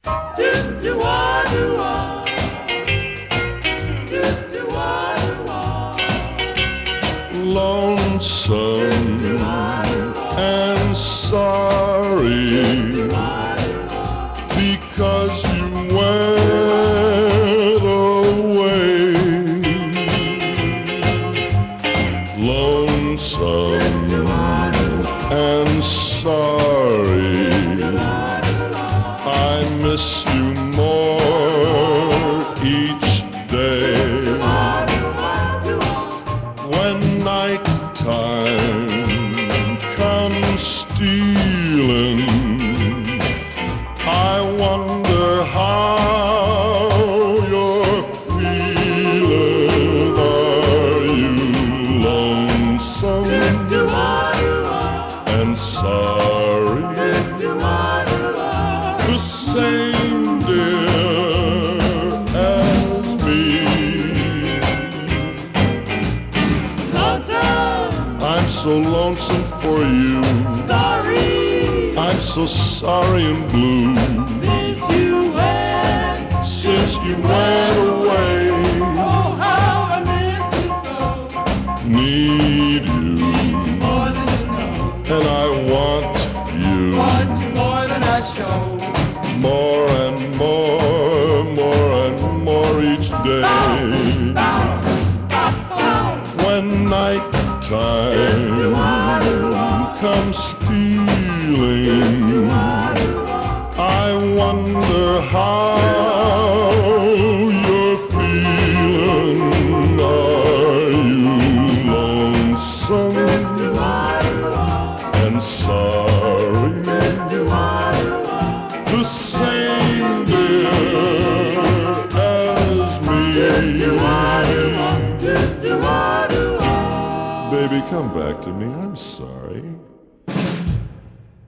Do-do-wah-do-wah. Do-do-wah-do-wah. Lonesome and sorry because you went away. Lonesome and sorry, I miss you more each day. When nighttime comes stealing, I wonder how you're feeling. Are you lonesome and sorry? The same, dear, as me. I'm so lonesome for you. Sorry, I'm so sorry and blue. since you went away. Oh, how I miss you so. Need you, More than you know. and I want you. Want you more than I show. More and more, more and more each day. When nighttime comes stealing, I wonder how you're feeling. Are you lonesome and sorry? The same, dear, as me. Baby, come back to me. I'm sorry.